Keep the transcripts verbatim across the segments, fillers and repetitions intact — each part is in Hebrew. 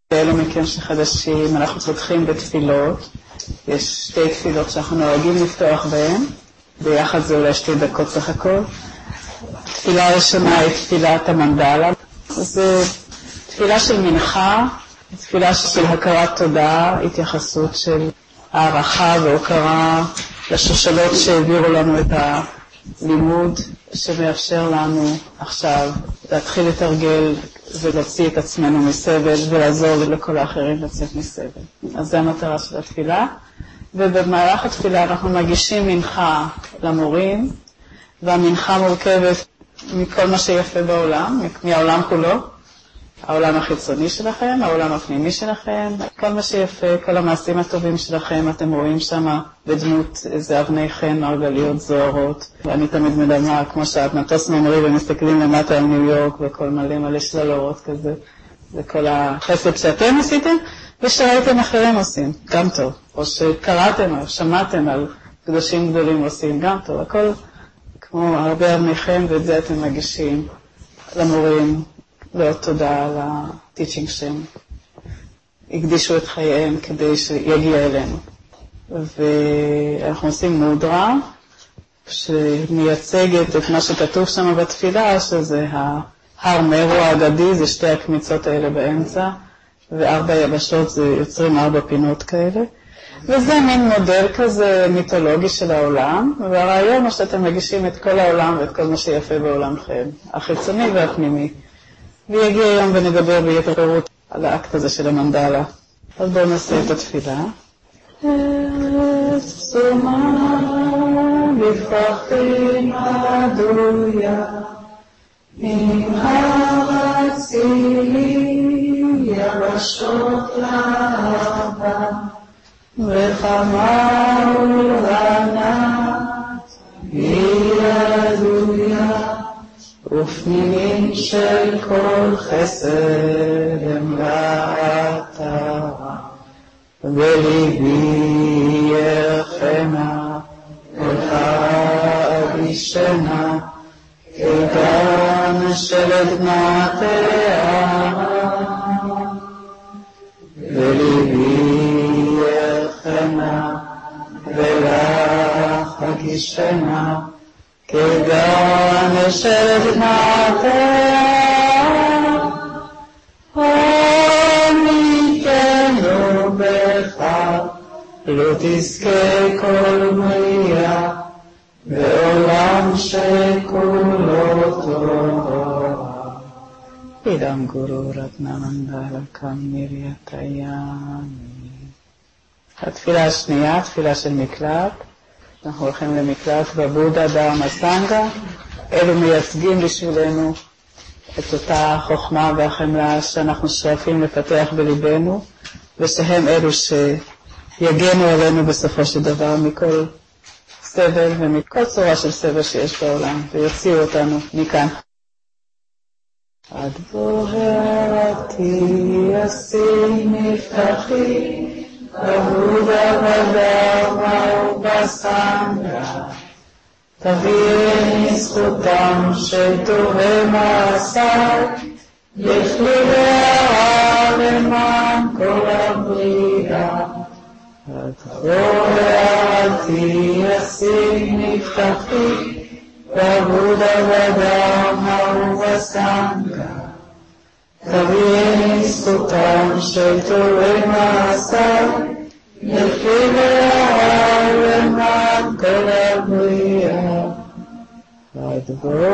אלו מכם שחדשים, אנחנו פותחים בתפילות. יש שתי תפילות שאנחנו נוהגים לפתוח בהן, ביחד זה אולי שתי דקות סך הכל. תפילה ראשונה היא תפילת המנדלה. זו תפילה של מנחה, תפילה של הכרת תודה, התייחסות של הערכה והוקרה לשושלות שהעבירו לנו את הלימוד, שמאפשר לנו עכשיו להתחיל לתרגל ולהוציא את עצמנו מסבל ולעזור לכל האחרים לצאת מסבל. אז זה המטרה של התפילה. ובמהלך התפילה אנחנו מגישים מנחה למורים, והמנחה מורכבת מכל מה שיפה בעולם, מהעולם כולו, העולם החיצוני שלכם, העולם הפנימי שלכם, כל מה שיפה, כל המעשים הטובים שלכם, אתם רואים שם בדמות איזה אבני חן, מרגליות זוהרות, ואני תמיד מדמה, כמו שאת מטוס ממריא ומסתכלים למטה על ניו יורק, וכל מלא מלא שללות כזה, זה כל החסד שאתם עשיתם, ושראיתם אחרים עושים, גם טוב, או שקראתם או שמעתם על קדושים גדולים עושים, גם טוב, הכל כמו הרבה אבני חן, ואת זה אתם מגישים למורים, ועוד תודה על הטיצ'ינג שהם הקדישו את חייהם כדי שיגיע אלינו. ואנחנו עושים מודרה שמייצגת את מה שכתוב שם בתפילה, שזה ההר מרו האגדי, זה שתי הקמיצות האלה באמצע, וארבע יבשות זה יוצרים ארבע פינות כאלה. וזה מין מודל כזה מיתולוגי של העולם, והרעיון הוא שאתם מגישים את כל העולם ואת כל מה שיפה בעולמכם, החיצוני והפנימי. ויגיע היום ונדבר ביתר פירוט על האקט הזה של המנדלה. אז בואו נעשה את התפילה. עצומה בפרחים הדויה, ממהר אצילי יבשות לאהבה, וחמה ולענת בידויה, ופנינים של כל חסד הם לעתרה, וליבי ירחנה ולאדישנה, כגן של עדנתיה, וליבי ירחנה ולאדישנה, כגן של עדנתיה, עמיתנו בך, לא תזכה כל בריאה, בעולם שכולו תורה. אידם גורו רטנה מנדלה כמיריית הימי. התפילה השנייה, תפילה של מקלט. אנחנו הולכים למקלט בבודה דרמה סנגה. אלו מייצגים בשבילנו את אותה חוכמה והחמלה שאנחנו שואפים לפתח בליבנו, ושהם אלו שיגנו עלינו בסופו של דבר מכל סבל ומכל צורה של סבל שיש בעולם, ויוציאו אותנו מכאן. עד בוררתי אסי נפתחי, בבודה בדרמה ובסנגה, תביאני זכותם של טובי מעשיי, לכלי והרע למען כל הבריאה. עד בוררתי אסי נפתחי, בבודה בדרמה ובסנגה, תביאני זכותם של טובי מעשיי, לכלי והרע למען כל הבריאה. עד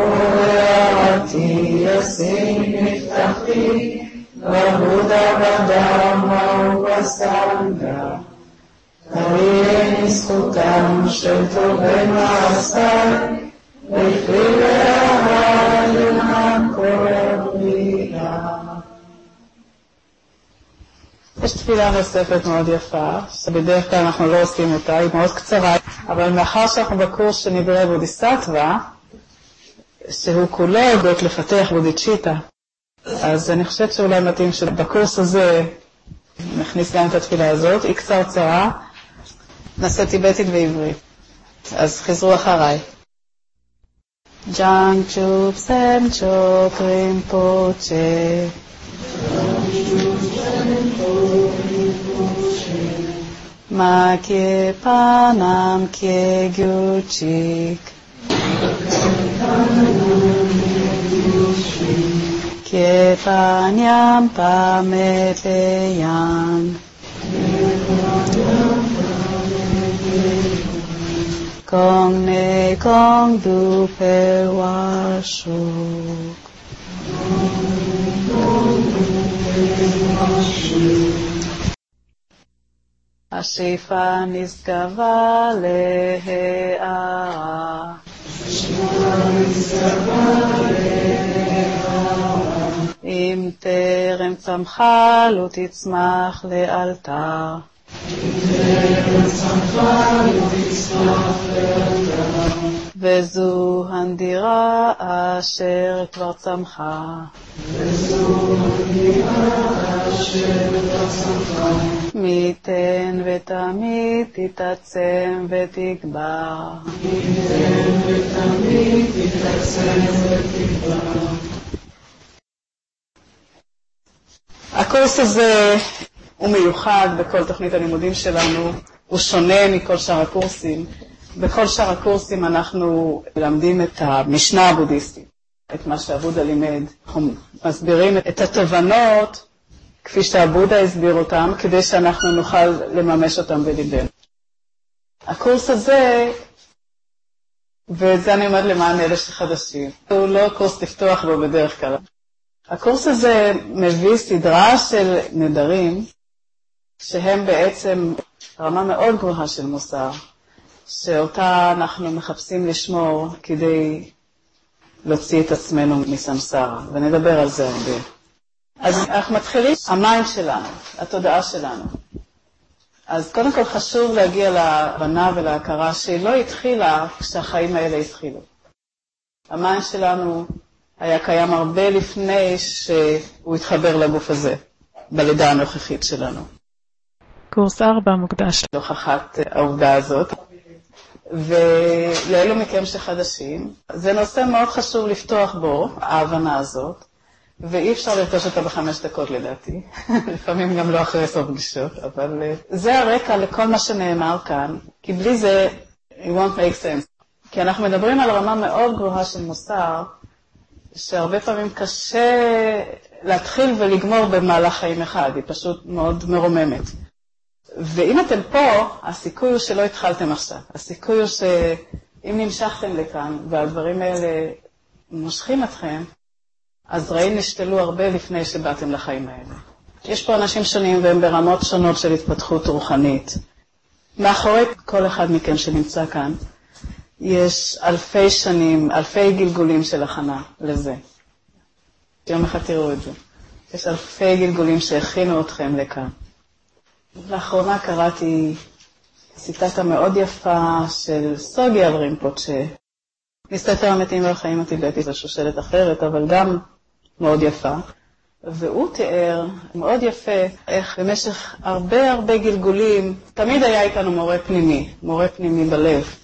בוררתי אסי נפתחי, בבודה בדרמה ובסנגה, תביאני זכותם של טובי מעשיי, לכלי והרע למען כל הבריאה. יש תפילה נוספת מאוד יפה, שבדרך כלל אנחנו לא עושים אותה, היא מאוד קצרה, אבל מאחר שאנחנו בקורס שנברא בודיסטווה, שהוא כולו הודות לפתח בודיצ'יטה, אז אני חושבת שאולי מתאים שבקורס הזה נכניס גם את התפילה הזאת, היא קצרצרה, נעשה טיבטית ועברית. אז חזרו אחריי. Jangchup Semchop Rinpoche Ma che panam che gyuchik, che panyam pame peyan, kong ne kong du perwashuk. השאיפה נשגבה להארה, אם טרם צמחה לא תצמח לאלתר, וזו הנדירה אשר כבר צמחה, מיתן ותמיד תתעצם ותגבר, מיתן ותמיד תתעצם ותגבר. הקורס הזה הוא מיוחד בכל תוכנית הלימודים שלנו, הוא שונה מכל שאר הקורסים. בכל שאר הקורסים אנחנו למדים את המשנה הבודהיסטית, את מה שהבודה לימד. אנחנו מסבירים את התובנות כפי שהבודה הסביר אותם, כדי שאנחנו נוכל לממש אותם בליבנו. הקורס הזה, ואת זה אני אומרת למען אלה שחדשים, הוא לא קורס לפתוח בו בדרך כלל. הקורס הזה מביא סדרה של נדרים, שהם בעצם רמה מאוד גבוהה של מוסר, שאותה אנחנו מחפשים לשמור כדי להוציא את עצמנו מסמסרה, ונדבר על זה הרבה. אז אנחנו מתחילים, המיינד שלנו, התודעה שלנו. אז קודם כל חשוב להגיע להבנה ולהכרה שהיא לא התחילה כשהחיים האלה התחילו. המיינד שלנו היה קיים הרבה לפני שהוא התחבר לגוף הזה, בלידה הנוכחית שלנו. קורס ארבע מוקדש להוכחת העובדה הזאת. ולאלו מכם שחדשים, זה נושא מאוד חשוב לפתוח בו, ההבנה הזאת, ואי אפשר לרתוש אותה בחמש דקות לדעתי, לפעמים גם לא אחרי סוף פגישות, אבל זה הרקע לכל מה שנאמר כאן, כי בלי זה, it won't make sense. כי אנחנו מדברים על רמה מאוד גבוהה של מוסר, שהרבה פעמים קשה להתחיל ולגמור במהלך חיים אחד, היא פשוט מאוד מרוממת. ואם אתם פה, הסיכוי הוא שלא התחלתם עכשיו. הסיכוי הוא שאם נמשכתם לכאן, והדברים האלה מושכים אתכם, אז רעים נשתלו הרבה לפני שבאתם לחיים האלה. יש פה אנשים שונים והם ברמות שונות של התפתחות רוחנית. מאחורי כל אחד מכם שנמצא כאן, יש אלפי שנים, אלפי גלגולים של הכנה לזה. יום אחד תראו את זה. יש אלפי גלגולים שהכינו אתכם לכאן. לאחרונה קראתי ציטטה מאוד יפה של סוגי אל רינפוצ'ה, מסתתר המתים והחיים הטיבטי, זו שושלת אחרת, אבל גם מאוד יפה. והוא תיאר מאוד יפה איך במשך הרבה הרבה גלגולים, תמיד היה איתנו מורה פנימי, מורה פנימי בלב,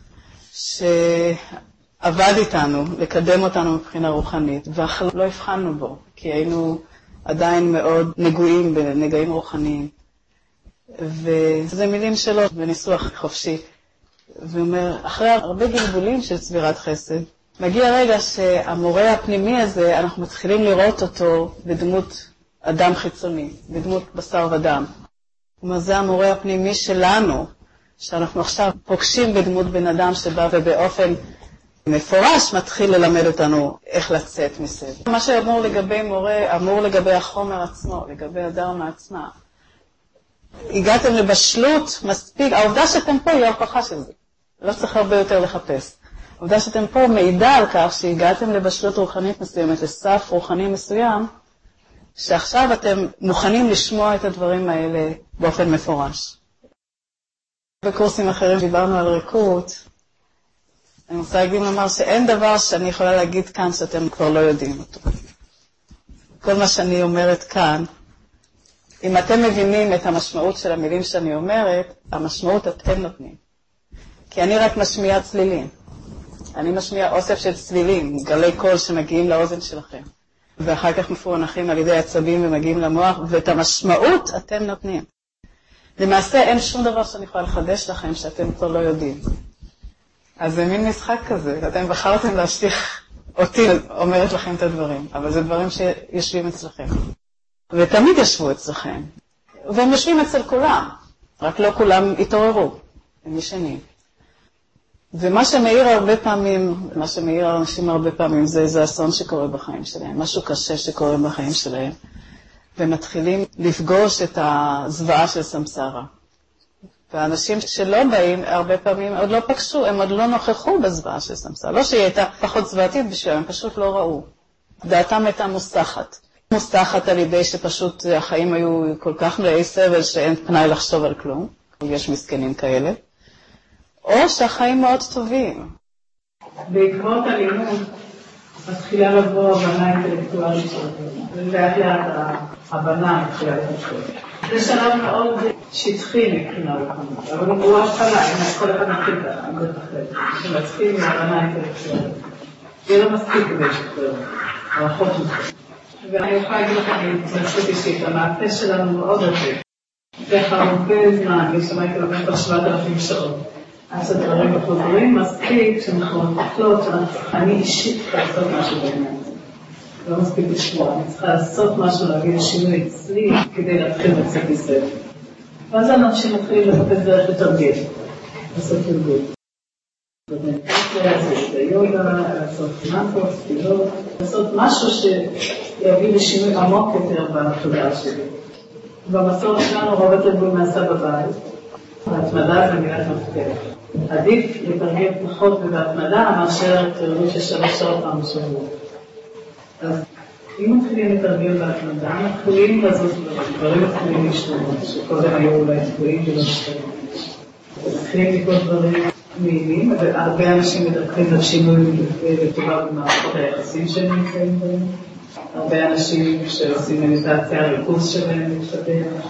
שעבד איתנו, לקדם אותנו מבחינה רוחנית, ולא הבחנו בו, כי היינו עדיין מאוד נגועים בנגעים רוחניים. וזה מילים שלו בניסוח חופשי. והוא אומר, אחרי הרבה גלגולים של צבירת חסד, מגיע רגע שהמורה הפנימי הזה, אנחנו מתחילים לראות אותו בדמות אדם חיצוני, בדמות בשר ודם. זאת אומרת, זה המורה הפנימי שלנו, שאנחנו עכשיו פוגשים בדמות בן אדם שבא ובאופן מפורש מתחיל ללמד אותנו איך לצאת מסבל. מה שאמור לגבי מורה, אמור לגבי החומר עצמו, לגבי הדרמה עצמה. הגעתם לבשלות מספיק, העובדה שאתם פה היא ההוכחה של זה. לא צריך הרבה יותר לחפש. העובדה שאתם פה מעידה על כך שהגעתם לבשלות רוחנית מסוימת, לסף רוחני מסוים, שעכשיו אתם מוכנים לשמוע את הדברים האלה באופן מפורש. בקורסים אחרים דיברנו על ריקות. אני רוצה להגיד לומר שאין דבר שאני יכולה להגיד כאן שאתם כבר לא יודעים אותו. כל מה שאני אומרת כאן, אם אתם מבינים את המשמעות של המילים שאני אומרת, המשמעות אתם נותנים. כי אני רק משמיעה צלילים. אני משמיעה אוסף של צלילים, גלי קול שמגיעים לאוזן שלכם. ואחר כך מפוענחים על ידי עצבים ומגיעים למוח, ואת המשמעות אתם נותנים. למעשה אין שום דבר שאני יכולה לחדש לכם שאתם כבר לא יודעים. אז זה מין משחק כזה, אתם בחרתם להשליך אותי, אומרת לכם את הדברים, אבל זה דברים שיושבים אצלכם. ותמיד ישבו אצלכם, והם יושבים אצל כולם, רק לא כולם התעוררו, הם ישנים. ומה שמאיר הרבה פעמים, מה שמאיר האנשים הרבה פעמים, זה איזה אסון שקורה בחיים שלהם, משהו קשה שקורה בחיים שלהם, ומתחילים לפגוש את הזוועה של סמסרה. והאנשים שלא באים, הרבה פעמים עוד לא פגשו, הם עוד לא נוכחו בזוועה של סמסרה. לא שהיא הייתה פחות זוועתית בשביל, הם פשוט לא ראו. דעתם הייתה מוסתחת. מוסתחת על ידי שפשוט החיים היו כל כך מלאי סבל שאין פנאי לחשוב על כלום. יש מסכנים כאלה. או שהחיים מאוד טובים. בעקבות הלימוד מתחילה לבוא הבנה אינטלקטואלית שלנו, ולאט לאט ההבנה מתחילה להתחיל. זה שלב מאוד שטחי מבחינה רוחנית, אבל הוא התחלה, אם כל אחד מתחיל ככה, זה תחלט, שמתחיל מהבנה אינטלקטואלית. זה לא מספיק כדי שתחלט, הרחות מתחיל. ואני יכולה להגיד לכם, אני מצטערת אישית, המעטה שלנו מאוד עובד. זה הרבה זמן, אני שמעתי לבן כבר שבעת אלפים שעות. עד שהדברים חוזרים, מספיק שאנחנו מתחילות, אני אישית צריכה לעשות משהו בעניין. לא מספיק לשמוע, אני צריכה לעשות משהו, להגיד שינוי אצלי, כדי להתחיל לצאת בסדר. ואז אנשים מתחילים לחפש דרך לתרגל, לעשות תרגול. לעשות את היוגה, לעשות מנטרות, תפילות, לעשות משהו שיביא לשינוי עמוק יותר בתודעה שלי. במסורת שלנו רוב התרגול נעשה בבית. ההתמדה זה מילת מפתח. עדיף לתרגל פחות ובהתמדה מאשר תרגול של שלוש שעות פעם בשבוע. אז אם מתחילים לתרגל בהתמדה, מתחילים לזוז דברים, מתחילים להשתנות, שקודם היו אולי תקועים ולא משתנים. מתחילים לקרוא דברים מעילים, והרבה אנשים מדרכים לשינוי לטובה במערכות היחסים שהם נמצאים בהם. הרבה אנשים שעושים מדיטציה, הריכוז שלהם מתפתח.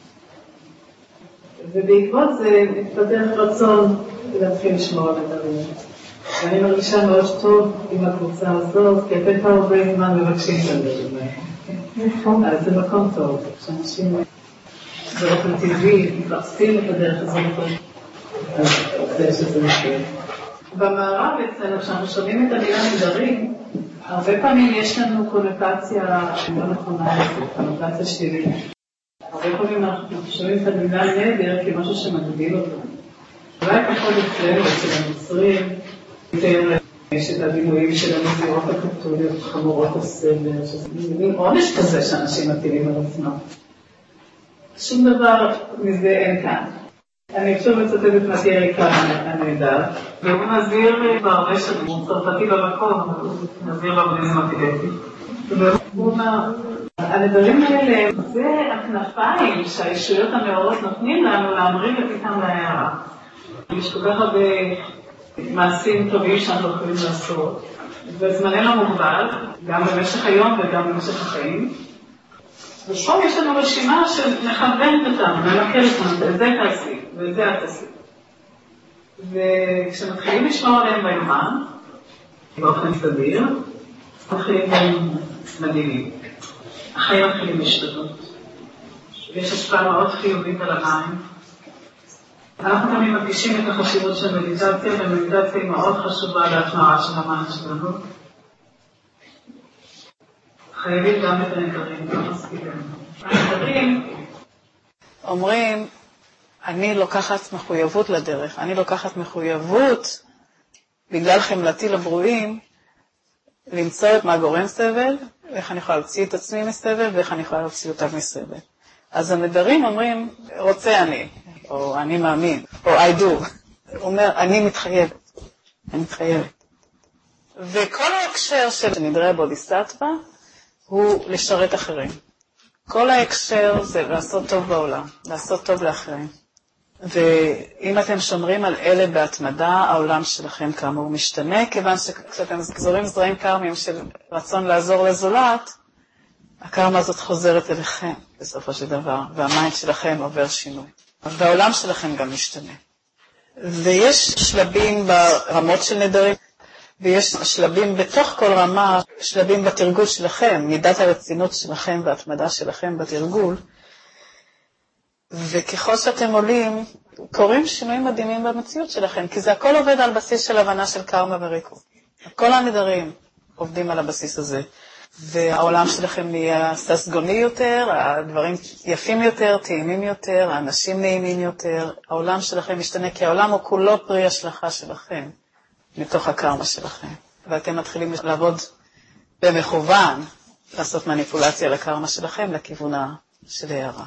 ובעקבות זה מתפתח רצון להתחיל לשמור על הדברים. ואני מרגישה מאוד טוב עם הקבוצה הזאת, כי אתם כבר הרבה זמן מבקשים את הדברים. אז זה מקום טוב, שאנשים באופן טבעי מתרצים את הדרך הזאת, אז זה שזה משהו. במערב אצלנו, כשאנחנו שומעים את המילה נדרים, הרבה פעמים יש לנו קונוטציה לא נכונה, קונוטציה שלילית. הרבה פעמים אנחנו שומעים את המילה נדר כמשהו שמגביל אותנו. אולי פחות אצלנו, אצל הנוצרים, יותר יש את הבימויים של הנזירות הקתוליות, חמורות הסדר, שזה מין עונש כזה שאנשים מטילים על עצמם. שום דבר מזה אין כאן. אני שוב מצטט את מתי ריקה הנהדר, והוא נזיר בהרבה שנים, הוא צרפתי במקום, הוא נזיר בבודיזם הטיבטי. והוא אומר, הנדרים האלה זה הכנפיים שהישויות המאורות נותנים לנו להמרים לפתאום להערה. יש כל כך הרבה מעשים טובים שאנחנו יכולים לעשות, וזמננו מוגבל, גם במשך היום וגם במשך החיים. ופה יש לנו רשימה שמכוונת אותנו, ממקלת אותנו, ואת זה תעשי, ואת זה את תעשי. וכשמתחילים לשמור עליהם ביומן, באופן סביר, מתחילים בהם מדהימים. החיים מתחילים להשתנות. ויש השפעה מאוד חיובית על המים. אנחנו תמיד מרגישים את החשיבות של מדיטציה, ומדיטציה היא מאוד חשובה להתמרה של המים שלנו. חייבים גם את הנדרים, לא מספיקים. הנדרים אומרים, אני לוקחת מחויבות לדרך, אני לוקחת מחויבות בגלל חמלתי לברואים, למצוא את מה גורם סבל, ואיך אני יכולה להוציא את עצמי מסבל, ואיך אני יכולה להוציא אותם מסבל. אז הנדרים אומרים, רוצה אני, או אני מאמין, או I do. הוא אומר, אני מתחייבת, אני מתחייבת. וכל ההקשר של נדרי הבודיסטווה, הוא לשרת אחרים. כל ההקשר זה לעשות טוב בעולם, לעשות טוב לאחרים. ואם אתם שומרים על אלה בהתמדה, העולם שלכם כאמור משתנה, כיוון שכשאתם זורים זרעים קרמיים של רצון לעזור לזולת, הקרמה הזאת חוזרת אליכם בסופו של דבר, והמיינד שלכם עובר שינוי. והעולם שלכם גם משתנה. ויש שלבים ברמות של נדרים, ויש שלבים בתוך כל רמה, שלבים בתרגול שלכם, מידת הרצינות שלכם והתמדה שלכם בתרגול, וככל שאתם עולים, קוראים שינויים מדהימים במציאות שלכם, כי זה הכל עובד על בסיס של הבנה של קרמה וריקוד. כל הנדרים עובדים על הבסיס הזה, והעולם שלכם נהיה ססגוני יותר, הדברים יפים יותר, טעימים יותר, האנשים נעימים יותר, העולם שלכם משתנה, כי העולם הוא כולו פרי השלכה שלכם, מתוך הקרמה שלכם. ואתם מתחילים לעבוד במכוון, לעשות מניפולציה לקרמה שלכם, לכיוון של הערה.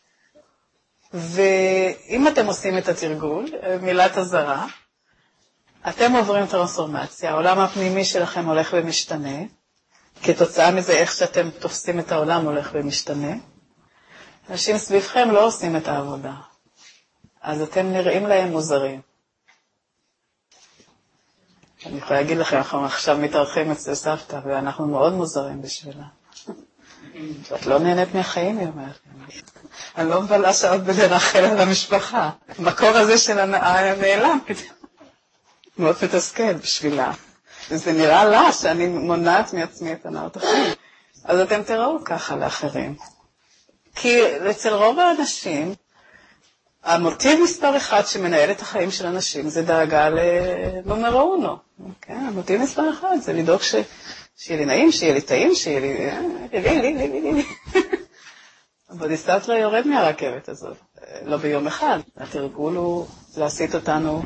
ואם אתם עושים את התרגול, מילת הזרה, אתם עוברים טרנספורמציה, העולם הפנימי שלכם הולך ומשתנה, כתוצאה מזה איך שאתם תופסים את העולם הולך ומשתנה. אנשים סביבכם לא עושים את העבודה, אז אתם נראים להם מוזרים. אני יכולה להגיד לכם, אנחנו עכשיו מתארחים אצל סבתא, ואנחנו מאוד מוזרים בשבילה. את לא נהנית מהחיים, היא אומרת. אני לא מבלה שעות בלרחל על המשפחה. המקור הזה של הנאה נעלם, מאוד מתסכל בשבילה. וזה נראה לה שאני מונעת מעצמי את הנאות החיים. אז אתם תראו ככה לאחרים. כי אצל רוב האנשים, המוטיב מספר אחד שמנהל את החיים של אנשים זה דאגה לנומרו אונו. כן, המוטיב מספר אחד זה לדאוג ש... שיהיה לי נעים, שיהיה לי טעים, שיהיה לי... לי, לי, לי, לי, לי. הבודיסטווה יורד מהרכבת הזאת, לא ביום אחד. התרגול הוא להסיט אותנו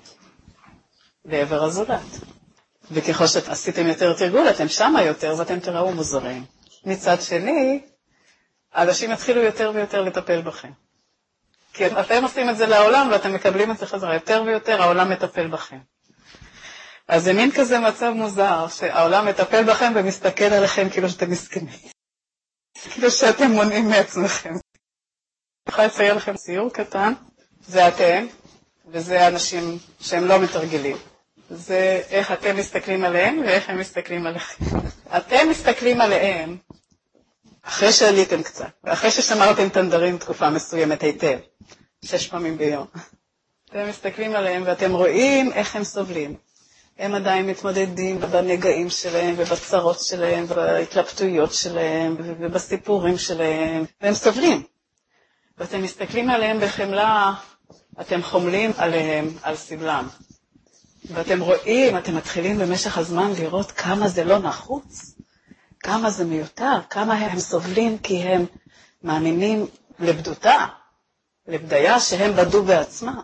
לעבר הזולת. וככל שעשיתם יותר תרגול, אתם שמה יותר ואתם תראו מוזרים. מצד שני, האנשים יתחילו יותר ויותר לטפל בכם. כי אתם עושים את זה לעולם ואתם מקבלים את זה חזרה. יותר ויותר העולם מטפל בכם. אז זה מין כזה מצב מוזר, שהעולם מטפל בכם ומסתכל עליכם כאילו שאתם מסכנים. כאילו שאתם מונעים מעצמכם. אני יכולה לצייר לכם ציור קטן, זה אתם, וזה אנשים שהם לא מתרגלים. זה איך אתם מסתכלים עליהם ואיך הם מסתכלים עליכם. אתם מסתכלים עליהם אחרי שעליתם קצת, ואחרי ששמרתם תנדרים תקופה מסוימת היטב, שש פעמים ביום. אתם מסתכלים עליהם ואתם רואים איך הם סובלים. הם עדיין מתמודדים בנגעים שלהם ובצרות שלהם ובהתלבטויות שלהם ובסיפורים שלהם, והם סובלים. ואתם מסתכלים עליהם בחמלה, אתם חומלים עליהם על סבלם. ואתם רואים, אתם מתחילים במשך הזמן לראות כמה זה לא נחוץ, כמה זה מיותר, כמה הם סובלים כי הם מאמינים לבדותה, לבדיה שהם בדו בעצמם.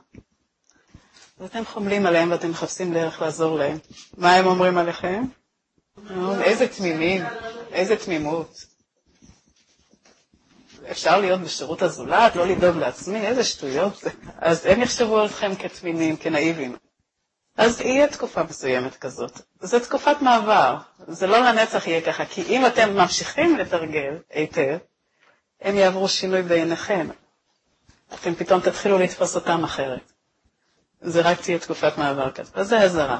ואתם חומלים עליהם ואתם מחפשים דרך לעזור להם. מה הם אומרים עליכם? איזה תמימים, איזה תמימות. אפשר להיות בשירות הזולת, לא לדאוג לעצמי, איזה שטויות. אז הם יחשבו אתכם כתמימים, כנאיבים. אז יהיה תקופה מסוימת כזאת. זו תקופת מעבר. זה לא לנצח יהיה ככה, כי אם אתם ממשיכים לתרגל היטב, הם יעברו שינוי בעיניכם. אתם פתאום תתחילו לתפוס אותם אחרת. זה רק תהיה תקופת מעבר כזאת. אז זה הזרה.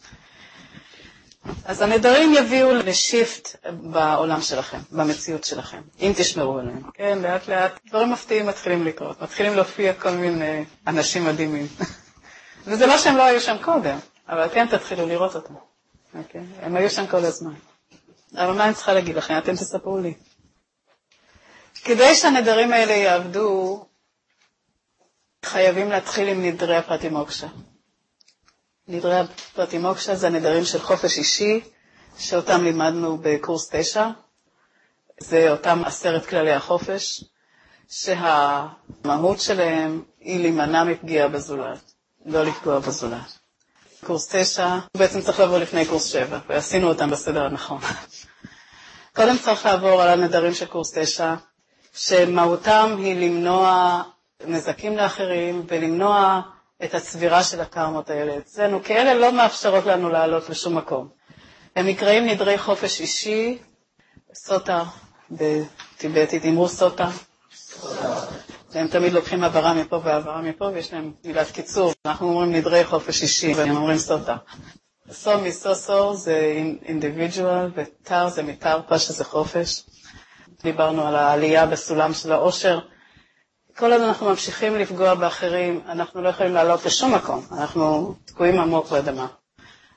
אז הנדרים יביאו לשיפט בעולם שלכם, במציאות שלכם, אם תשמרו עליהם. כן, לאט לאט, דברים מפתיעים מתחילים לקרות. מתחילים להופיע כל מיני אנשים מדהימים. וזה לא שהם לא היו שם קודם, אבל אתם תתחילו לראות אותם. אוקיי? הם היו שם כל הזמן. אבל מה אני צריכה להגיד לכם? אתם תספרו לי. כדי שהנדרים האלה יעבדו, חייבים להתחיל עם נדרי הפרטימוקשה. נדרי הפרטימוקשה זה הנדרים של חופש אישי, שאותם לימדנו בקורס תשע. זה אותם עשרת כללי החופש, שהמהות שלהם היא להימנע מפגיעה בזולת. לא לפגוע בזולת. קורס תשע, בעצם צריך לעבור לפני קורס שבע, ועשינו אותם בסדר הנכון. קודם צריך לעבור על הנדרים של קורס תשע, שמהותם היא למנוע נזקים לאחרים, ולמנוע את הצבירה של הקרמות האלה. אצלנו, כי אלה לא מאפשרות לנו לעלות לשום מקום. הם נקראים נדרי חופש אישי, סוטה, בטיבטית, אמרו סוטה. הם תמיד לוקחים העברה מפה והעברה מפה, ויש להם מילת קיצור. אנחנו אומרים נדרי חופש אישי, והם אומרים סוטה. סו מסוסו זה אינדיבידואל, ותר זה מתרפה שזה חופש. דיברנו על העלייה בסולם של העושר. כל עוד אנחנו ממשיכים לפגוע באחרים, אנחנו לא יכולים לעלות לשום מקום. אנחנו תקועים עמוק באדמה.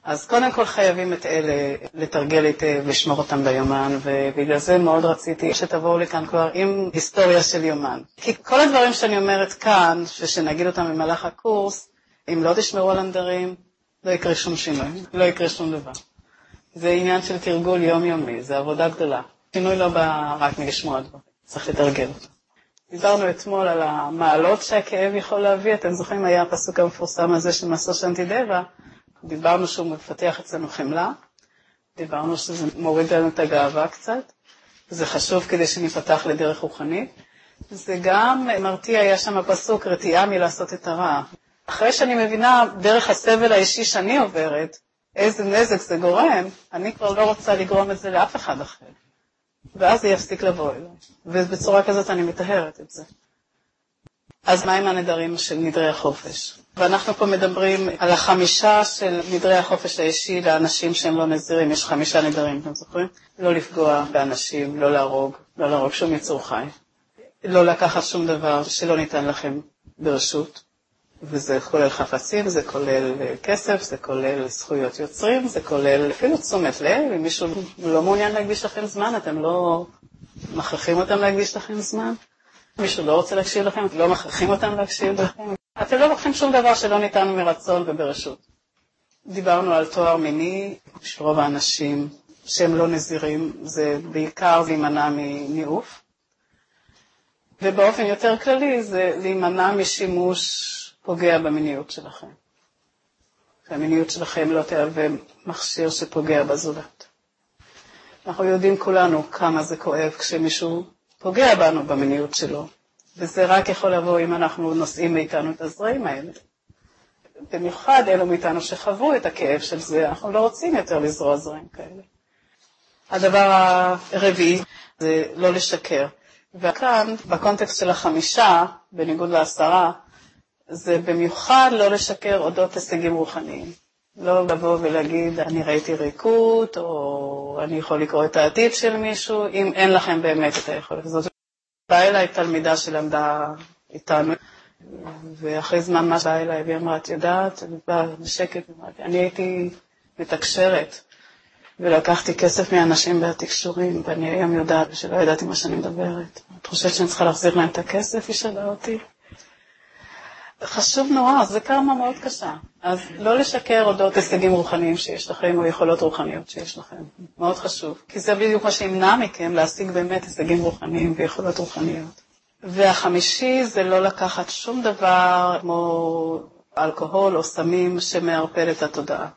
אז קודם כל חייבים את אלה לתרגל היטב, לשמור אותם ביומן, ובגלל זה מאוד רציתי שתבואו לכאן כבר עם היסטוריה של יומן. כי כל הדברים שאני אומרת כאן, ושנגיד אותם במהלך הקורס, אם לא תשמרו על הנדרים, לא יקרה שום שינוי, לא יקרה שום דבר. זה עניין של תרגול יומיומי, זה עבודה גדולה. שינוי לא בא רק מלשמוע דברים, צריך לתרגל אותו. דיברנו אתמול על המעלות שהכאב יכול להביא, אתם זוכרים, היה הפסוק המפורסם הזה של מסו שנטידבה, דיברנו שהוא מפתח אצלנו חמלה, דיברנו שזה מוריד לנו את הגאווה קצת, זה חשוב כדי שנפתח לדרך רוחנית, זה גם מרתיע, היה שם הפסוק רתיעה מלעשות את הרע. אחרי שאני מבינה דרך הסבל האישי שאני עוברת, איזה נזק זה גורם, אני כבר לא רוצה לגרום את זה לאף אחד אחר. ואז זה יפסיק לבוא אליי. ובצורה כזאת אני מטהרת את זה. אז מה עם הנדרים של נדרי החופש? ואנחנו פה מדברים על החמישה של נדרי החופש האישי לאנשים שהם לא נזירים. יש חמישה נדרים, אתם זוכרים? לא לפגוע באנשים, לא להרוג, לא להרוג שום יצור חי. לא לקחת שום דבר שלא ניתן לכם ברשות. וזה כולל חפצים, זה כולל כסף, זה כולל זכויות יוצרים, זה כולל אפילו תשומת לב. אם מישהו לא מעוניין להקדיש לכם זמן, אתם לא מכריחים אותם להקדיש לכם זמן. מישהו לא רוצה להקשיב לכם, לא מכריחים אותם להקשיב לכם. אתם לא לוקחים שום דבר שלא ניתן מרצון וברשות. דיברנו על תואר מיני, שרוב האנשים שהם לא נזירים, זה בעיקר להימנע מניאוף. ובאופן יותר כללי זה להימנע משימוש פוגע במיניות שלכם. שהמיניות שלכם לא תהווה מכשיר שפוגע בזולת. אנחנו יודעים כולנו כמה זה כואב כשמישהו פוגע בנו במיניות שלו. וזה רק יכול לבוא אם אנחנו נושאים מאיתנו את הזרעים האלה. במיוחד אלו מאיתנו שחוו את הכאב של זה, אנחנו לא רוצים יותר לזרוע זרעים כאלה. הדבר הרביעי זה לא לשקר. וכאן, בקונטקסט של החמישה, בניגוד לעשרה, זה במיוחד לא לשקר אודות הישגים רוחניים. לא לבוא ולהגיד, אני ראיתי ריקות, או אני יכול לקרוא את העתיד של מישהו, אם אין לכם באמת את היכולת הזאת. באה אליי תלמידה שלמדה איתנו, ואחרי זמן מה באה אליי, והיא אמרה, את יודעת, אני באה בשקט, אני הייתי מתקשרת, ולקחתי כסף מאנשים בתקשורים, ואני היום יודעת שלא ידעתי מה שאני מדברת. את חושבת שאני צריכה להחזיר להם את הכסף? היא שאלה אותי. חשוב נורא, זה קרמה מאוד קשה. אז לא לשקר אודות הישגים רוחניים שיש לכם, או יכולות רוחניות שיש לכם. מאוד חשוב, כי זה בדיוק מה שימנע מכם להשיג באמת הישגים רוחניים ויכולות רוחניות. והחמישי זה לא לקחת שום דבר כמו אלכוהול או סמים שמערפל את התודעה.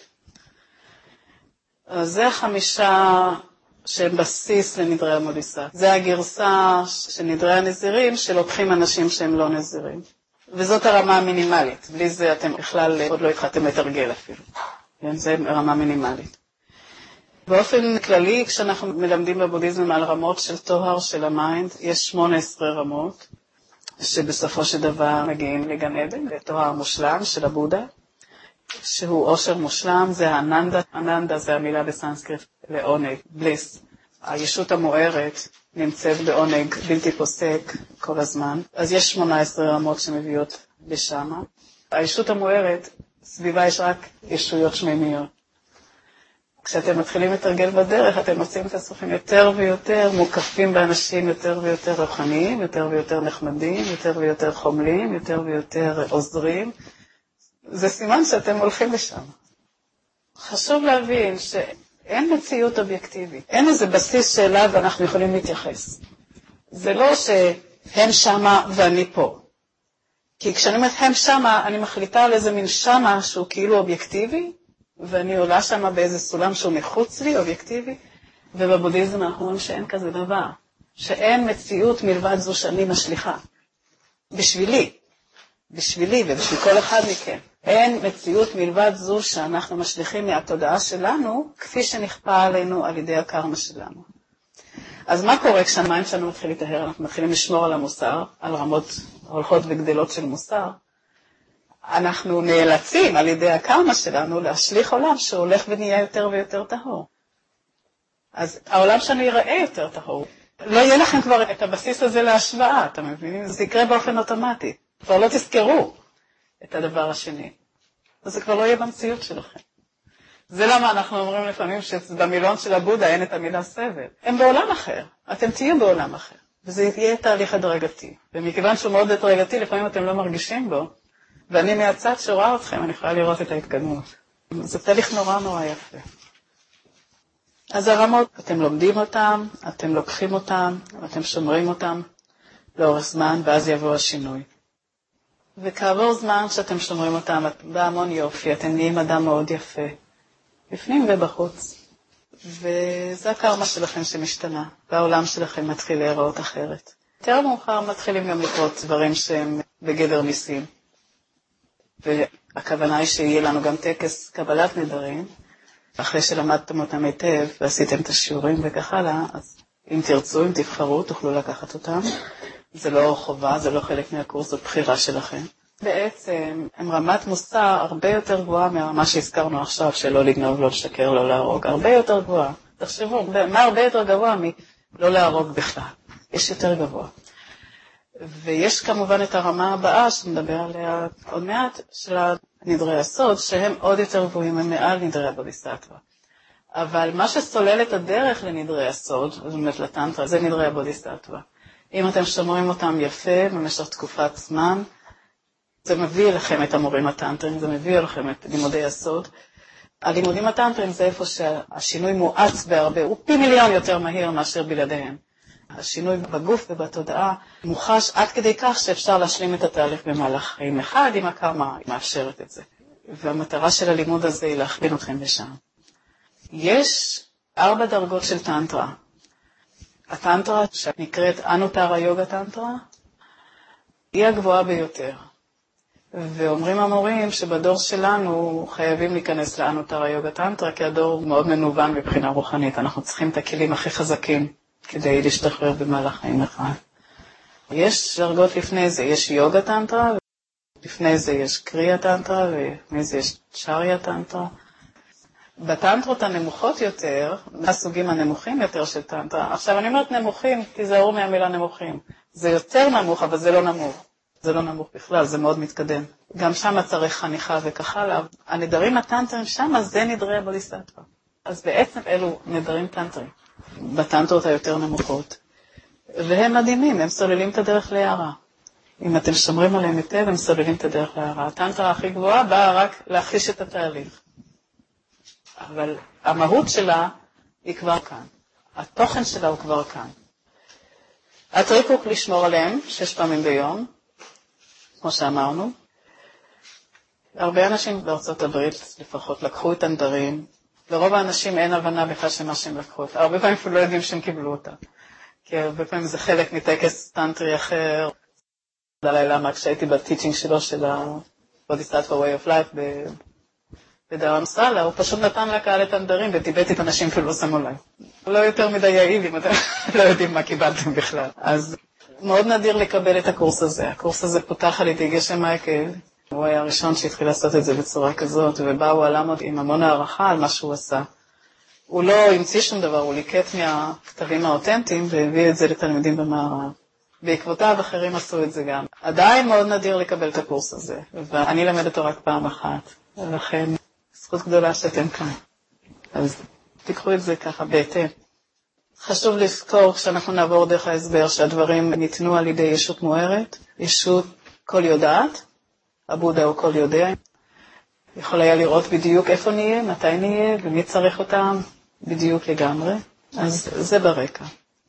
זה החמישה שהם בסיס לנדרי המודיסה. זה הגרסה של נדרי הנזירים שלוקחים אנשים שהם לא נזירים. וזאת הרמה המינימלית. בלי זה אתם בכלל עוד לא התחלתם לתרגל אפילו. זה רמה מינימלית. באופן כללי, כשאנחנו מלמדים בבודהיזם על רמות של טוהר של המיינד, יש שמונה עשרה רמות, שבסופו של דבר מגיעים לגן עדן, לטוהר מושלם של הבודה, שהוא עושר מושלם, זה האננדה. אננדה זה המילה בסנסקריט לעונג, בליס. הישות המוארת נמצאת בעונג בלתי פוסק כל הזמן. אז יש שמונה עשרה רמות שמביאות לשם. הישות המוארת, סביבה יש רק ישויות שמימיות. כשאתם מתחילים לתרגל בדרך, אתם מוצאים את עצמכם יותר ויותר מוקפים באנשים יותר ויותר רוחניים, יותר ויותר נחמדים, יותר ויותר חומלים, יותר ויותר עוזרים. זה סימן שאתם הולכים לשם. חשוב להבין שאין מציאות אובייקטיבית. אין איזה בסיס שאליו ואנחנו יכולים להתייחס. זה לא שהם שמה ואני פה. כי כשאני אומרת הם שמה, אני מחליטה על איזה מין שמה שהוא כאילו אובייקטיבי, ואני עולה שמה באיזה סולם שהוא מחוץ לי, אובייקטיבי, ובבודהיזם אנחנו אומרים שאין כזה דבר. שאין מציאות מלבד זו שאני משליחה. בשבילי. בשבילי ובשביל כל אחד מכם. אין מציאות מלבד זו שאנחנו משליחים מהתודעה שלנו, כפי שנכפה עלינו על ידי הקרמה שלנו. אז מה קורה כשהמים שלנו מתחיל להתאהר? אנחנו מתחילים לשמור על המוסר, על רמות הולכות וגדלות של מוסר. אנחנו נאלצים על ידי הקרמה שלנו להשליך עולם שהולך ונהיה יותר ויותר טהור. אז העולם שלנו ייראה יותר טהור. לא יהיה לכם כבר את הבסיס הזה להשוואה, אתם מבינים? זה יקרה באופן אוטומטי. כבר לא תזכרו את הדבר השני. אז זה כבר לא יהיה במציאות שלכם. זה למה אנחנו אומרים לפעמים שבמילון של הבודה אין את המילה סבל. הם בעולם אחר, אתם תהיו בעולם אחר, וזה יהיה תהליך הדרגתי. ומכיוון שהוא מאוד הדרגתי, לפעמים אתם לא מרגישים בו, ואני מהצד שרואה אתכם, אני יכולה לראות את ההתקדמות. זה תהליך נורא נורא יפה. אז הרמות, אתם לומדים אותם, אתם לוקחים אותם, אתם שומרים אותם לאורך זמן, ואז יבוא השינוי. וכעבור זמן שאתם שומרים אותם, אתם בא המון יופי, אתם נהיים אדם מאוד יפה, בפנים ובחוץ. וזה הקרמה שלכם שמשתנה, והעולם שלכם מתחיל להיראות אחרת. יותר מאוחר מתחילים גם לקרות דברים שהם בגדר מיסים. והכוונה היא שיהיה לנו גם טקס קבלת נדרים, אחרי שלמדתם אותם היטב ועשיתם את השיעורים וכך הלאה, אז אם תרצו, אם תבחרו, תוכלו לקחת אותם. זה לא חובה, זה לא חלק מהקורס, זאת בחירה שלכם. בעצם הם רמת מוסר הרבה יותר גבוהה מהרמה שהזכרנו עכשיו, שלא לגנוב, לא לשקר, לא להרוג. הרבה יותר גבוהה. תחשבו, מה הרבה יותר גבוה מלא להרוג בכלל? יש יותר גבוה. ויש כמובן את הרמה הבאה, שנדבר עליה עוד מעט, של נדרי הסוד, שהם עוד יותר גבוהים, הם מעל נדרי הבודיסטווה. אבל מה שסולל את הדרך לנדרי הסוד, זאת אומרת לטנטרה, זה נדרי הבודיסטווה. אם אתם שומרים אותם יפה במשך תקופת זמן, זה מביא אליכם את המורים הטנטרים, זה מביא אליכם את לימודי הסוד. הלימודים הטנטרים זה איפה שהשינוי מואץ בהרבה, הוא פי מיליון יותר מהיר מאשר בלעדיהם. השינוי בגוף ובתודעה מוחש עד כדי כך שאפשר להשלים את התהליך במהלך חיים אחד, עם הקרמה מאפשרת את זה. והמטרה של הלימוד הזה היא להכווין אתכם לשם. יש ארבע דרגות של טנטרה. הטנטרה שנקראת אנוטרה יוגה טנטרה, היא הגבוהה ביותר. ואומרים המורים שבדור שלנו חייבים להיכנס לאנוטרה יוגה טנטרה, כי הדור מאוד מנוון מבחינה רוחנית. אנחנו צריכים את הכלים הכי חזקים כדי להשתחרר במהלך חיים אחד. יש דרגות לפני זה, יש יוגה טנטרה, לפני זה יש קריה טנטרה, ולפני זה יש צ'ריה טנטרה. בטנטרות הנמוכות יותר, הסוגים הנמוכים יותר של טנטרה, עכשיו אני אומרת נמוכים, תיזהרו מהמילה נמוכים. זה יותר נמוך, אבל זה לא נמוך. זה לא נמוך בכלל, זה מאוד מתקדם. גם שם צריך חניכה וכך הלאה. הנדרים הטנטרים שם, זה נדרי הבודיסטווה. אז בעצם אלו נדרים טנטרים, בטנטרות היותר נמוכות. והם מדהימים, הם סוללים את הדרך להערה. אם אתם שומרים עליהם היטב, הם סוללים את הדרך להערה. הטנטרה הכי גבוהה באה רק להחיש את התהליך. אבל המהות שלה היא כבר כאן. התוכן שלה הוא כבר כאן. הטריק הוא לשמור עליהם שש פעמים ביום, כמו שאמרנו. הרבה אנשים בארצות הברית לפחות לקחו את הנדרים. לרוב האנשים אין הבנה בכלל שמה שהם לקחו אותה. הרבה פעמים אפילו לא יודעים שהם קיבלו אותה. כי הרבה פעמים זה חלק מטקס טנטרי אחר. דלי למה כשהייתי בטיצ'ינג שלו של ה-Bodhisattva Way of Life בדרמסלה, הוא פשוט נתן לקהל את הנדרים וטיבטית אנשים אפילו לא שמו להם. לא יותר מדי יעיל אם אתם לא יודעים מה קיבלתם בכלל. אז מאוד נדיר לקבל את הקורס הזה. הקורס הזה פותח על ידי גשם מייקל. הוא היה הראשון שהתחיל לעשות את זה בצורה כזאת, ובאו עליו עם המון הערכה על מה שהוא עשה. הוא לא המציא שום דבר, הוא ליקט מהכתבים האותנטיים והביא את זה לתלמידים במערב. בעקבותיו אחרים עשו את זה גם. עדיין מאוד נדיר לקבל את הקורס הזה, ואני למד אותו רק פעם אחת, ולכן זכות גדולה שאתם כאן. אז תיקחו את זה ככה בהתאם. חשוב לזכור כשאנחנו נעבור דרך ההסבר שהדברים ניתנו על ידי ישות מוארת, ישות כל יודעת, הבודה הוא כל יודע. יכול היה לראות בדיוק איפה נהיה, מתי נהיה, ומי צריך אותם בדיוק לגמרי. אז זה ברקע.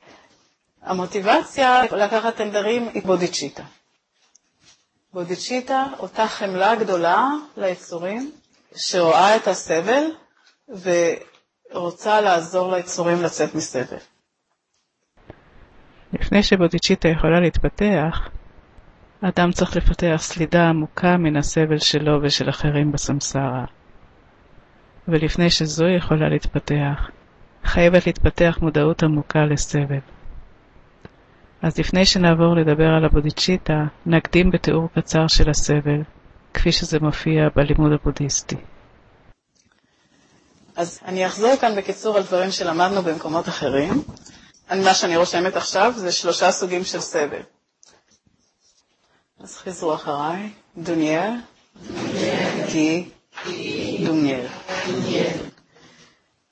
המוטיבציה לקחת הנדרים היא בודיצ'יטה. בודיצ'יטה, אותה חמלה גדולה ליצורים, שרואה את הסבל ורוצה לעזור ליצורים לצאת מסבל. לפני שבודיצ'יטה יכולה להתפתח, אדם צריך לפתח סלידה עמוקה מן הסבל שלו ושל אחרים בסמסרה. ולפני שזו יכולה להתפתח, חייבת להתפתח מודעות עמוקה לסבל. אז לפני שנעבור לדבר על הבודיצ'יטה, נקדים בתיאור קצר של הסבל, כפי שזה מופיע בלימוד הבודהיסטי. אז אני אחזור כאן בקיצור על דברים שלמדנו במקומות אחרים. מה שאני רושמת עכשיו זה שלושה סוגים של סבל. אז חזרו אחריי. דונייר, גי, דונייר.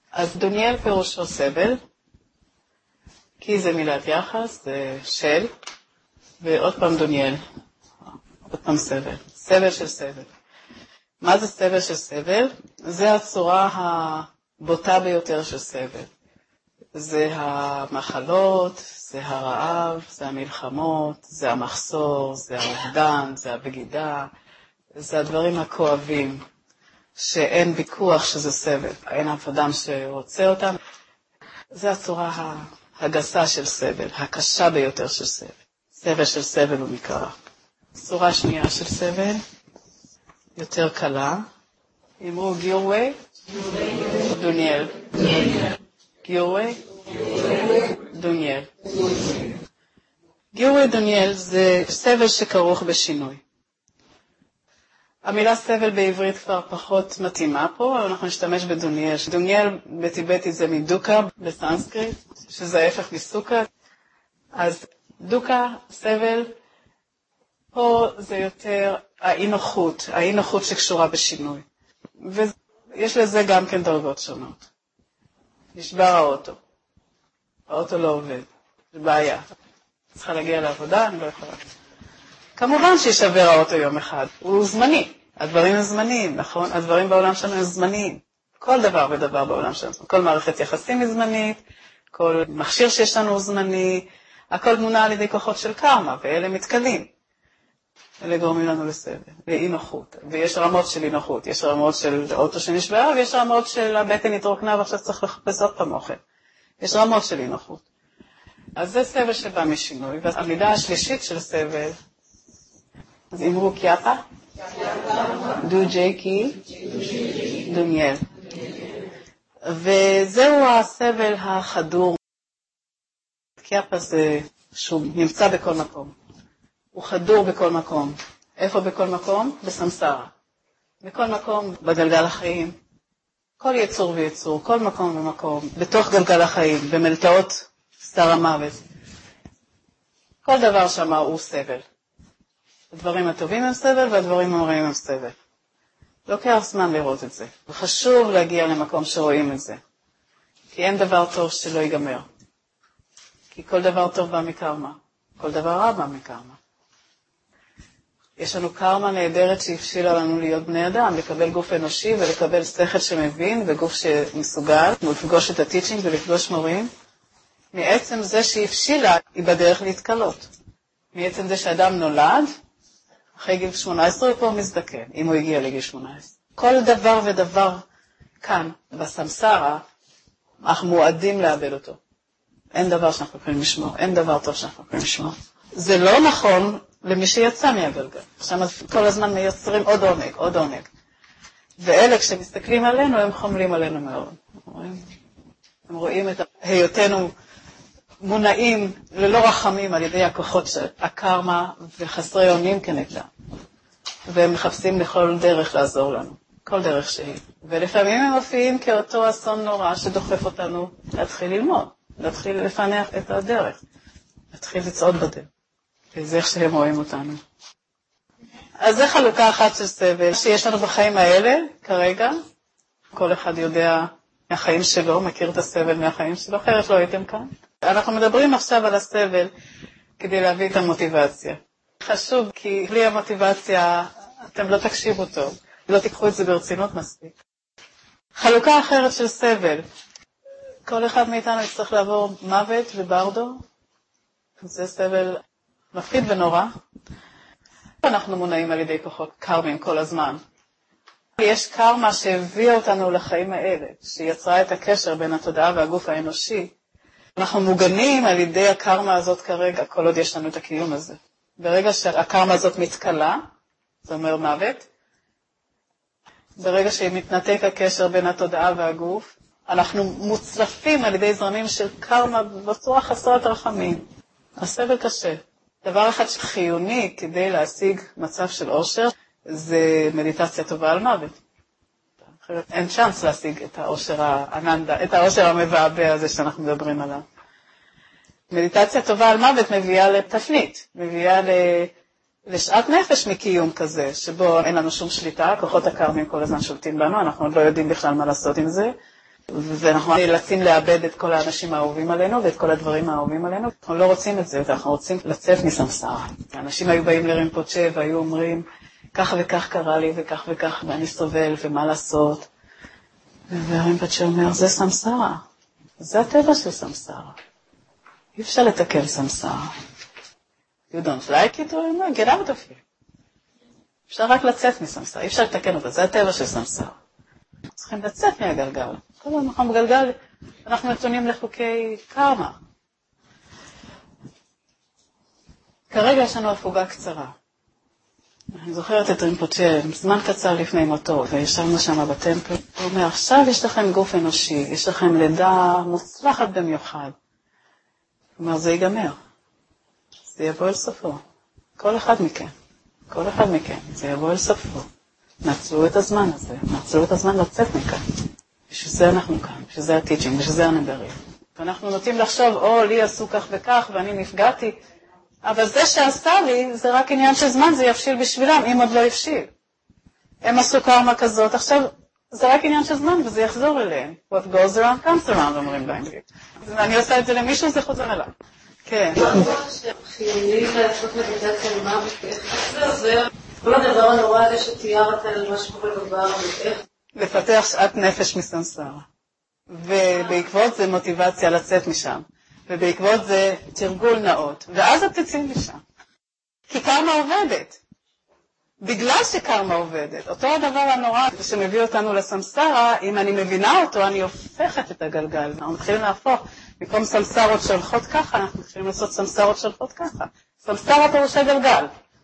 אז דוניאל פירושו סבל, כי זה מילת יחס, זה של, ועוד פעם דוניאל, עוד פעם סבל, סבל של סבל. מה זה סבל של סבל? זה הצורה הבוטה ביותר של סבל. זה המחלות, זה הרעב, זה המלחמות, זה המחסור, זה האובדן, זה הבגידה, זה הדברים הכואבים, שאין ויכוח שזה סבל, אין אף אדם שרוצה אותם. זה הצורה הגסה של סבל, הקשה ביותר של סבל. סבל של סבל הוא נקרא. צורה שנייה של סבל, יותר קלה, אמרו גירווי, דוניאל. גירווי, דוניאל. גירווי דוניאל זה סבל שכרוך בשינוי. המילה סבל בעברית כבר פחות מתאימה פה, אבל אנחנו נשתמש בדוניאל. דוניאל בטיבטית זה מדוקה בסנסקריט, שזה ההפך מסוקה. אז דוקה, סבל, פה זה יותר האי נוחות, האי נוחות שקשורה בשינוי. ויש לזה גם כן דרגות שונות. נשבר האוטו. האוטו לא עובד. זה בעיה. צריכה להגיע לעבודה, אני לא יכולה. כמובן שישבר האוטו יום אחד. הוא זמני. הדברים הם זמניים, נכון? הדברים בעולם שלנו הם זמניים. כל דבר ודבר בעולם שלנו. כל מערכת יחסים היא זמנית, כל מכשיר שיש לנו הוא זמני, הכל מונע על ידי כוחות של קרמה, ואלה מתקלים. אלה גורמים לנו לסבל, לאי נוחות. ויש רמות של אי נוחות. יש רמות של אוטו שנשבר, ויש רמות של הבטן התרוקנה, ועכשיו צריך לחפש עוד פעם אוכל. יש רמות של אי נוחות. אז זה סבל שבא משינוי. והמידה השלישית של סבל, אז אמרו קיאפה, דו ג'ייקי, דוניאל. וזהו הסבל החדור. קיאפה זה שהוא נמצא בכל מקום. הוא חדור בכל מקום. איפה בכל מקום? בסמסרה. בכל מקום בגלגל החיים. כל יצור ויצור, כל מקום ומקום, בתוך גלגל החיים, במלטעות סתר המוות. כל דבר שם הוא סבל. הדברים הטובים הם סבל והדברים הרעים הם סבל. לוקח זמן לראות את זה. וחשוב להגיע למקום שרואים את זה. כי אין דבר טוב שלא ייגמר. כי כל דבר טוב בא מקרמה. כל דבר רע בא מקרמה. יש לנו קרמה נהדרת שהפשילה לנו להיות בני אדם, לקבל גוף אנושי ולקבל שכל שמבין וגוף שמסוגל, לפגוש את הטיצ'ינג ולפגוש מורים. מעצם זה שהפשילה היא בדרך להתקלות. מעצם זה שאדם נולד, אחרי גיל שמונה עשרה הוא כבר מזדקן, אם הוא הגיע לגיל שמונה עשרה. כל דבר ודבר כאן, בסמסרה, אנחנו מועדים לאבד אותו. אין דבר שאנחנו יכולים לשמור, אין דבר טוב שאנחנו יכולים לשמור. זה לא נכון למי שיצא מהגלגל. עכשיו כל הזמן מייצרים עוד עונג, עוד עונג. ואלה כשמסתכלים עלינו, הם חומלים עלינו מאוד. הם רואים את היותנו מונעים ללא רחמים על ידי הכוחות של הקרמה וחסרי אונים כנגדם. והם מחפשים לכל דרך לעזור לנו, כל דרך שהיא. ולפעמים הם מופיעים כאותו אסון נורא שדוחף אותנו להתחיל ללמוד, להתחיל לפענח את הדרך, להתחיל לצעוד בדרך. וזה איך שהם רואים אותנו. אז זה חלוקה אחת של סבל שיש לנו בחיים האלה כרגע. כל אחד יודע מהחיים שלו, מכיר את הסבל מהחיים שלו, אחרת לא הייתם כאן. אנחנו מדברים עכשיו על הסבל כדי להביא את המוטיבציה. חשוב כי בלי המוטיבציה אתם לא תקשיבו טוב, לא תיקחו את זה ברצינות מספיק. חלוקה אחרת של סבל. כל אחד מאיתנו יצטרך לעבור מוות וברדו. זה סבל מפחיד ונורא. אנחנו מונעים על ידי כוחות קרמים כל הזמן. יש קרמה שהביאה אותנו לחיים האלה, שיצרה את הקשר בין התודעה והגוף האנושי. אנחנו מוגנים על ידי הקרמה הזאת כרגע, כל עוד יש לנו את הקיום הזה. ברגע שהקרמה הזאת מתקלה, זה אומר מוות, ברגע שמתנתק הקשר בין התודעה והגוף, אנחנו מוצלפים על ידי זרמים של קרמה בצורה חסרת רחמים. הסבל קשה. דבר אחד חיוני כדי להשיג מצב של אושר, זה מדיטציה טובה על מוות. אין צ'אנס להשיג את האושר האננדה, את האושר המבעבע הזה שאנחנו מדברים עליו. מדיטציה טובה על מוות מביאה לתפנית, מביאה לשעת נפש מקיום כזה, שבו אין לנו שום שליטה, כוחות הקרמים כל הזמן שולטים בנו, אנחנו עוד לא יודעים בכלל מה לעשות עם זה. ואנחנו נאלצים לאבד את כל האנשים האהובים עלינו ואת כל הדברים האהובים עלינו. אנחנו לא רוצים את זה, אנחנו רוצים לצאת מסמסרה. האנשים היו באים לרינפוצ'ה והיו אומרים, כך וכך קרה לי וכך וכך ואני סובל ומה לעשות. והרינפוצ'ה אומר, זה סמסרה. זה הטבע של סמסרה. אי אפשר לתקן סמסרה. You don't like it, or get out of here. אפשר רק לצאת מסמסרה, אי אפשר לתקן אותה, זה הטבע של סמסרה. צריכים לצאת מהגלגל. כל הזמן אנחנו בגלגל, אנחנו נתונים לחוקי קרמה. כרגע יש לנו הפוגה קצרה. אני זוכרת את רינפוצ'ה, זמן קצר לפני מותו, וישבנו שם בטמפל. הוא אומר, עכשיו יש לכם גוף אנושי, יש לכם לידה מוצלחת במיוחד. הוא אומר, זה ייגמר. זה יבוא אל סופו. כל אחד מכם. כל אחד מכם. זה יבוא אל סופו. נצלו את הזמן הזה. נצלו את הזמן לצאת מכאן. בשביל זה אנחנו כאן. בשביל זה הטיצ'ינג. בשביל זה הנדרים. ואנחנו נוטים לחשוב, או, לי עשו כך וכך, ואני נפגעתי. אבל זה שעשה לי, זה רק עניין של זמן, זה יפשיל בשבילם, אם עוד לא יפשיל. הם עשו קרמה כזאת. עכשיו, זה רק עניין של זמן, וזה יחזור אליהם. What goes around comes around, אומרים באנגלית. אני עושה את זה למישהו, זה חוזר אליי. כן. חיוני לעשות מדיטציה למה ואיך זה עוזר? כל הדבר הנורא הזה שתיארת על מה שקורה בבר, ואיך? לפתח שעת נפש מסמסרה. ובעקבות זה מוטיבציה לצאת משם. ובעקבות זה תרגול נאות. ואז את תצאים משם. כי קרמה עובדת. בגלל שקרמה עובדת. אותו הדבר הנורא שמביא אותנו לסמסרה, אם אני מבינה אותו, אני הופכת את הגלגל. אנחנו מתחילים להפוך. במקום סמסרות שהולכות ככה, אנחנו מתחילים לעשות סמסרות שהולכות ככה. סמסרה פירושי גלגל.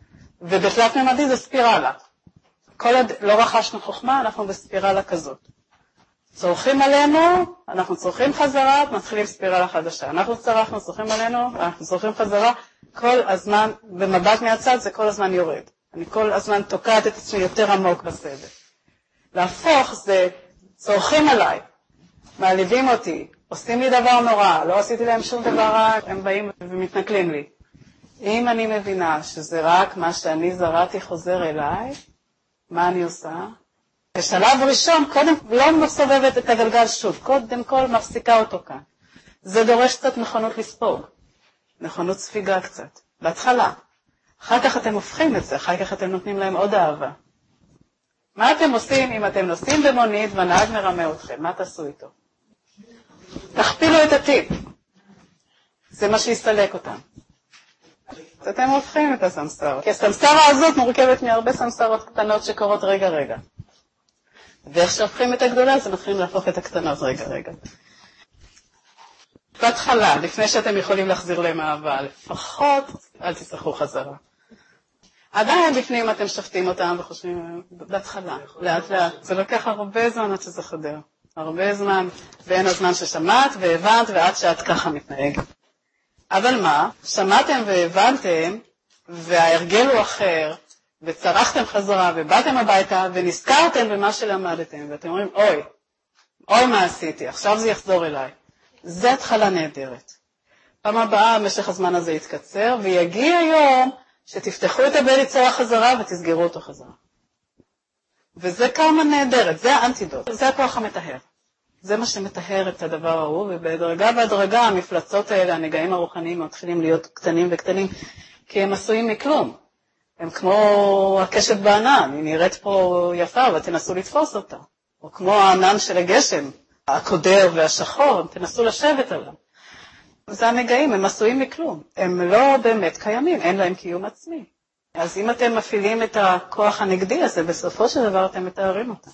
ובתלת ממדי זה ספירלה. כל עוד לא רכשנו חוכמה, אנחנו בספירלה כזאת. צורכים עלינו, אנחנו צורכים חזרה, מתחילים ספירלה חדשה. אנחנו צרכנו, צורכים עלינו, אנחנו צורכים חזרה. כל הזמן, במבט מהצד, זה כל הזמן יורד. אני כל הזמן תוקעת את עצמי יותר עמוק בסדר. להפוך זה, צורכים עליי, מעליבים אותי, עושים לי דבר נורא, לא עשיתי להם שום דבר רע, הם באים ומתנכלים לי. אם אני מבינה שזה רק מה שאני זרעתי חוזר אליי, מה אני עושה? בשלב ראשון, קודם לא מסובבת את הגלגל שוב, קודם כל מפסיקה אותו כאן. זה דורש קצת נכונות לספוג, נכונות ספיגה קצת, בהתחלה. אחר כך אתם הופכים את זה, אחר כך אתם נותנים להם עוד אהבה. מה אתם עושים אם אתם נוסעים במונית והנהג מרמה אתכם? מה תעשו איתו? תכפילו את הטיפ. זה מה שיסתלק אותם. אתם הופכים את הסמסרה. כי הסמסרה הזאת מורכבת מהרבה סמסרות קטנות שקורות רגע רגע. ואיך שהופכים את הגדולה, זה מתחילים להפוך את הקטנות רגע רגע. בהתחלה, לפני שאתם יכולים להחזיר להם אהבה, לפחות אל תצטרכו חזרה. עדיין בפנים אתם שופטים אותם וחושבים, בהתחלה, לאט לאט. זה לוקח הרבה זמן עד שזה חדר. הרבה זמן, בין הזמן ששמעת והבנת ועד שאת ככה מתנהגת. אבל מה? שמעתם והבנתם, וההרגל הוא אחר, וצרכתם חזרה ובאתם הביתה ונזכרתם במה שלמדתם, ואתם אומרים, אוי, אוי מה עשיתי, עכשיו זה יחזור אליי. זה התחלה נהדרת. פעם הבאה משך הזמן הזה יתקצר, ויגיע היום שתפתחו את הבל ליצור החזרה ותסגרו אותו חזרה. וזה קרמה נהדרת, זה האנטידוט, זה הכוח המטהר. זה מה שמטהר את הדבר ההוא, ובדרגה בהדרגה המפלצות האלה, הנגעים הרוחניים, מתחילים להיות קטנים וקטנים, כי הם עשויים מכלום. הם כמו הקשת בענן, היא נראית פה יפה, ותנסו לתפוס אותה. או כמו הענן של הגשם, הקודר והשחור, תנסו לשבת עליו. זה הנגעים, הם עשויים מכלום. הם לא באמת קיימים, אין להם קיום עצמי. אז אם אתם מפעילים את הכוח הנגדי הזה, בסופו של דבר אתם מתארים אותם.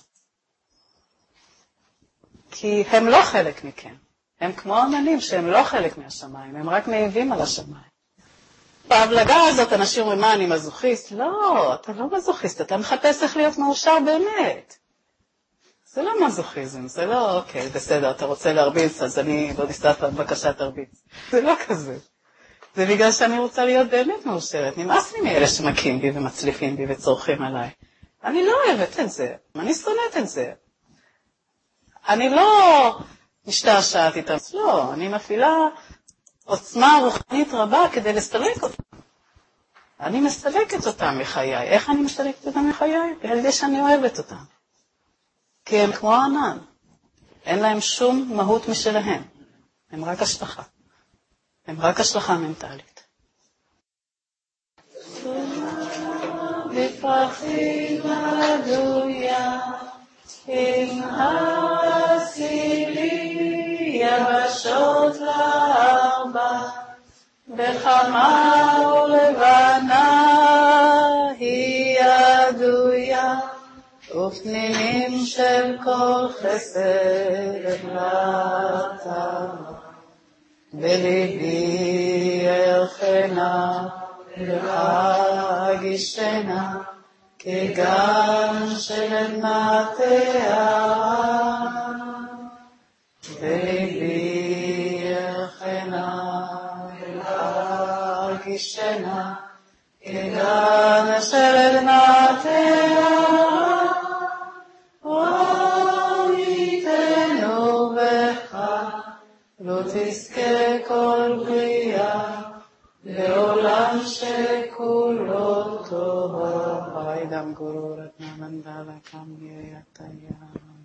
כי הם לא חלק מכם. הם כמו עננים שהם לא חלק מהשמיים, הם רק מעיבים על השמיים. בהבלגה הזאת אנשים אומרים, מה, אני מזוכיסט? לא, אתה לא מזוכיסט, אתה מחפש איך להיות מאושר באמת. זה לא מזוכיזם, זה לא, אוקיי, בסדר, אתה רוצה להרביץ, אז אני בודיסטה בבקשה תרביץ. זה לא כזה. זה בגלל שאני רוצה להיות באמת מאושרת. נמאס לי מאלה שמכים בי ומצליפים בי וצורכים עליי. אני לא אוהבת את זה, אני שונאת את זה. אני לא משתעשעת איתם, לא, אני מפעילה עוצמה רוחנית רבה כדי לסלק אותם. אני מסלקת אותם מחיי. איך אני מסלקת אותם מחיי? על ידי שאני אוהבת אותם. כי הם כמו הענן. אין להם שום מהות משלהם. הם רק השלכה. הם רק השלכה מנטלית. בפרחים הדויה, עם הסילי יבשות לארבע, בחמה ולבנה היא הדויה, ופנינים של כל חסד נתנה. בליבי אלחנה והגישנה, כגן של עדנתיה. בליבי אלחנה והגישנה, כגן של עדנתיה. ומיתנו בך לא תזכה כל בריאה, לעולם שכולו טוב. Vaidam Guru Ratnamandala Kamya Yataya.